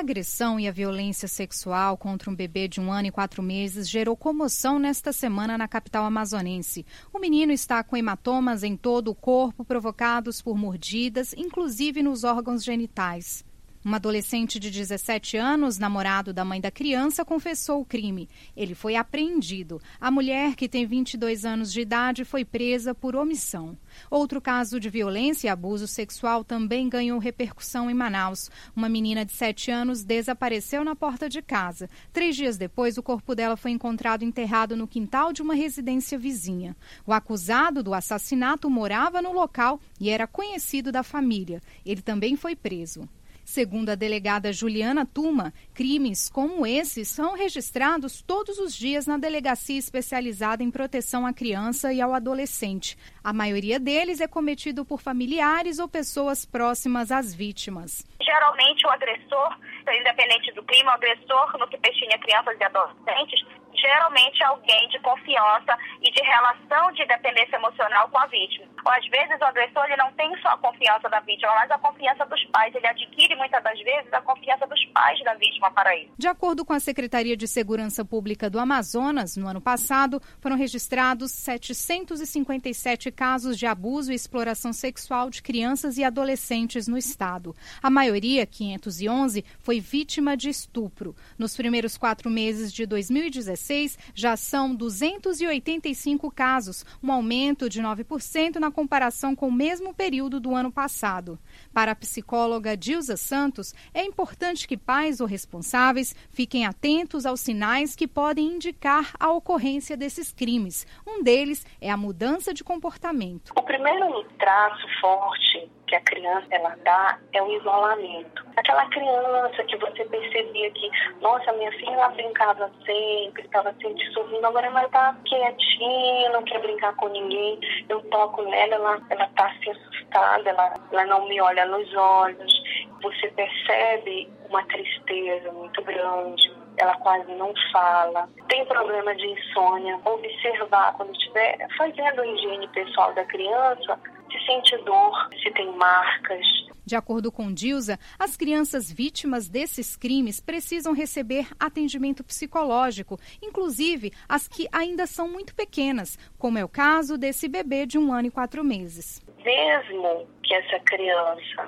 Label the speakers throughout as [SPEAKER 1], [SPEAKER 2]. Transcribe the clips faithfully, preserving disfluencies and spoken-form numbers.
[SPEAKER 1] agressão e a violência sexual contra um bebê de um ano e quatro meses gerou comoção nesta semana na capital amazonense. O menino está com hematomas em todo o corpo provocados por mordidas, inclusive nos órgãos genitais. Um adolescente de dezessete anos, namorado da mãe da criança, confessou o crime. Ele foi apreendido. A mulher, que tem vinte e dois anos de idade, foi presa por omissão. Outro caso de violência e abuso sexual também ganhou repercussão em Manaus. Uma menina de sete anos desapareceu na porta de casa. Três dias depois, o corpo dela foi encontrado enterrado no quintal de uma residência vizinha. O acusado do assassinato morava no local e era conhecido da família. Ele também foi preso. Segundo a delegada Juliana Tuma, crimes como esses são registrados todos os dias na delegacia especializada em proteção à criança e ao adolescente. A maioria deles é cometido por familiares ou pessoas próximas às vítimas.
[SPEAKER 2] Geralmente o agressor, independente do crime, o agressor no que destina crianças e adolescentes, geralmente é alguém de confiança e de relação de dependência emocional com a vítima. Ou às vezes o agressor ele não tem só a confiança da vítima, mas a confiança dos pais. Ele adquire muitas das vezes a confiança dos pais da vítima para isso.
[SPEAKER 1] De acordo com a Secretaria de Segurança Pública do Amazonas, no ano passado foram registrados setecentos e cinquenta e sete casos de abuso e exploração sexual de crianças e adolescentes no estado. A maioria, quinhentos e onze, foi vítima de estupro. Nos primeiros quatro meses de dois mil e dezesseis, já são duzentos e oitenta e cinco casos, um aumento de nove por cento na comparação com o mesmo período do ano passado. Para a psicóloga Dilza Santos, é importante que pais ou responsáveis fiquem atentos aos sinais que podem indicar a ocorrência desses crimes. Um deles é a mudança de comportamento.
[SPEAKER 3] O primeiro traço forte que a criança ela dá é o isolamento. Aquela criança que você percebia que, nossa, minha filha ela brincava sempre, estava sempre sorrindo, agora ela está quietinha, não quer brincar com ninguém. Eu toco nela, ela ela está assim assustada, ela, ela não me olha nos olhos. Você percebe uma tristeza muito grande. Ela quase não fala, tem problema de insônia. Observar quando estiver fazendo a higiene pessoal da criança, se sente dor, se tem marcas.
[SPEAKER 1] De acordo com Dilza, as crianças vítimas desses crimes precisam receber atendimento psicológico, inclusive as que ainda são muito pequenas, como é o caso desse bebê de um ano e quatro meses.
[SPEAKER 3] Mesmo que essa criança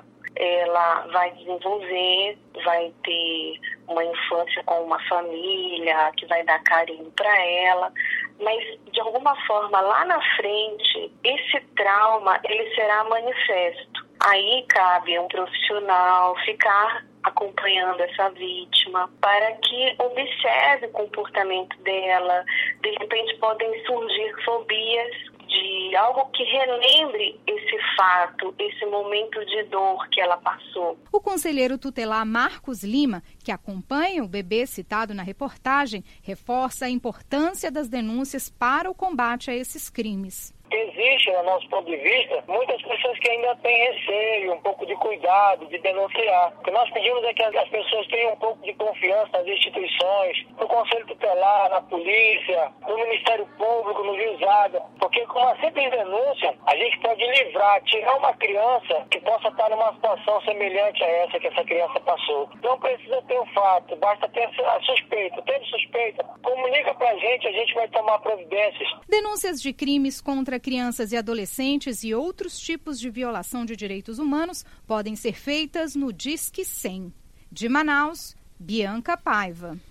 [SPEAKER 3] ela vai desenvolver, vai ter uma infância com uma família que vai dar carinho para ela, mas de alguma forma lá na frente esse trauma ele será manifesto. Aí cabe um profissional ficar acompanhando essa vítima para que observe o comportamento dela. De repente podem surgir fobias de algo que relembre esse fato, esse momento de dor que ela passou.
[SPEAKER 1] O conselheiro tutelar Marcos Lima, que acompanha o bebê citado na reportagem, reforça a importância das denúncias para o combate a esses crimes.
[SPEAKER 4] Existe, no nosso ponto de vista, muitas pessoas que ainda têm receio, um pouco de cuidado, de denunciar. O que nós pedimos é que as pessoas tenham um pouco de confiança nas instituições, no Conselho Tutelar, na polícia, no Ministério Público, no juizado, porque com uma simples denúncia, a gente pode livrar, tirar uma criança que possa estar numa situação semelhante a essa que essa criança passou. Não precisa ter um fato, basta ter a suspeita. Tendo suspeita, comunica pra gente, a gente vai tomar providências.
[SPEAKER 1] Denúncias de crimes contra crianças e adolescentes e outros tipos de violação de direitos humanos podem ser feitas no Disque cem. De Manaus, Bianca Paiva.